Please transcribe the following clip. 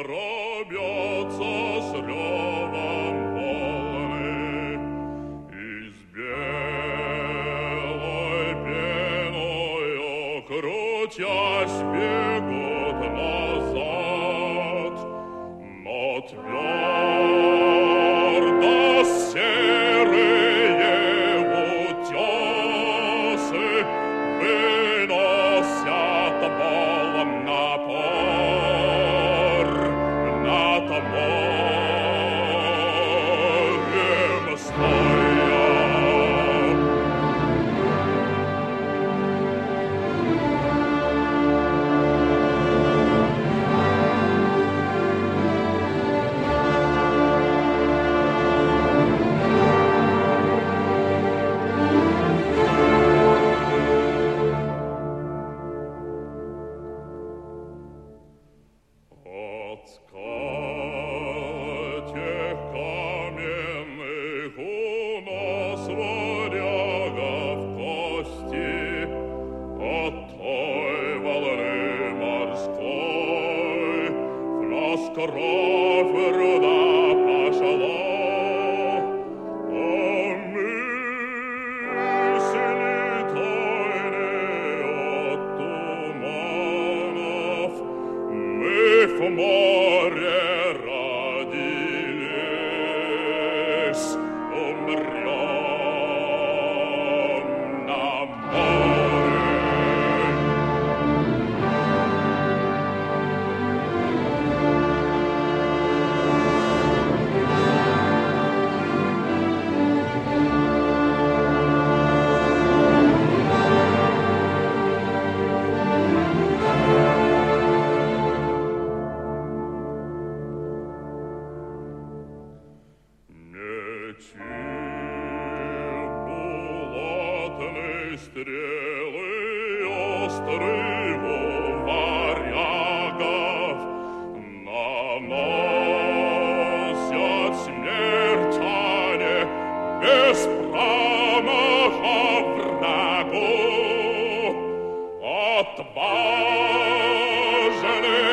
дробятся с ревом волны, из белой пеною крутясь бегут назад, но твердо серые утесы выносят волн напор над морем стоя. От скал тех каменных у нас варягов кости, от той волны морской в нас кровь руда пошла, а мысли тайные от туманов мы в море родились, умрем на море. Булатные стрелы острые у варягов наносят смерть они без промаха врагу. Отважные